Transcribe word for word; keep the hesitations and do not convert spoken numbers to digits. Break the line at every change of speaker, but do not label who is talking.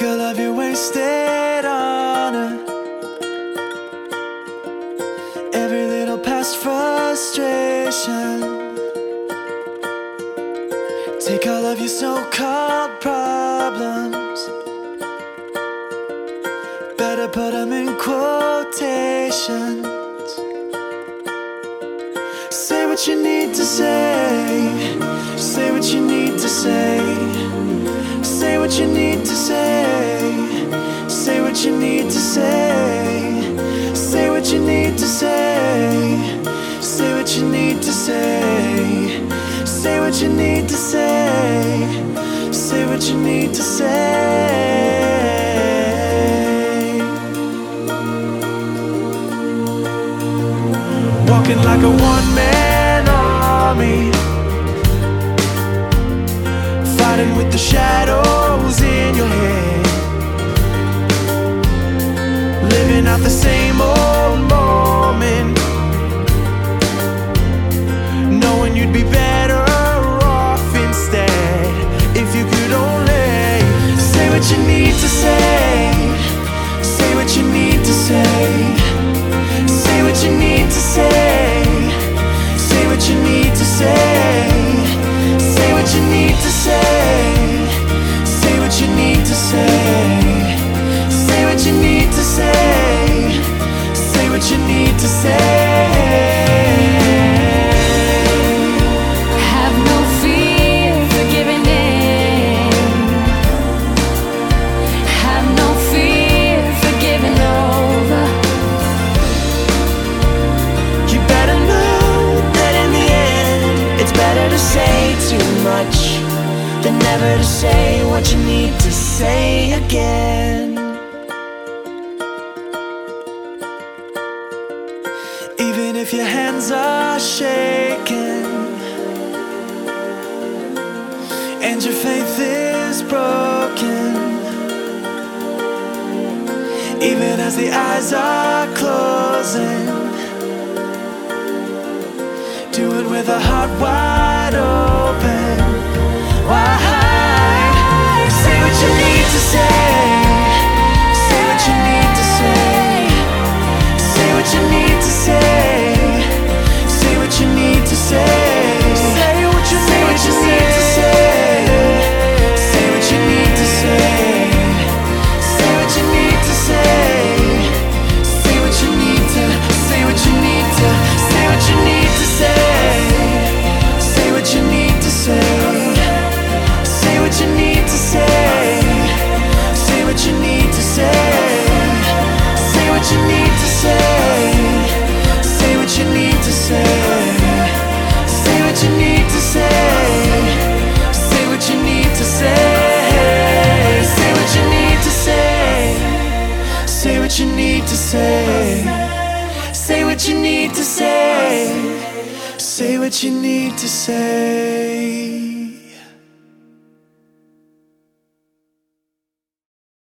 Take all of your wasted honor, every little past frustration. Take all of your so-called problems, better put them in quotations. Say what you need to say, say what you need to say, say what you need to say, say what you need to say, say what you need to say, say what you need to say, say what you need to say, say what you need to say. Walking like a one-man army, fighting with the shadows in your head, living out the same old moment, knowing you'd be better off instead if you could only say what you need to say, say what you need to say, say what you need to say, say what you need to say, say what you need to say, say what you need to say, say what you need to say, say what you need to say.
Have no fear for giving in, have no fear for giving over.
You better know that in the end it's better to say too much than never to say what you need to say again. Even if your hands are shaking and your faith is broken, even as the eyes are closing, do it with a heart wide open. Why? Say what you need to say, say what you need to say, say what you need to say, say what you need to say, say what you need to say, say what you need to say, say what you need to say, say what you need to, say what you need to, say what you need to say, say what you need to say, say what you need to say, say what you need to say, say what you need to say, say what you need to say, say what you need to say, say what you need to say, say what you need to say, say what you need to say, say what you need to say, say what you need to say.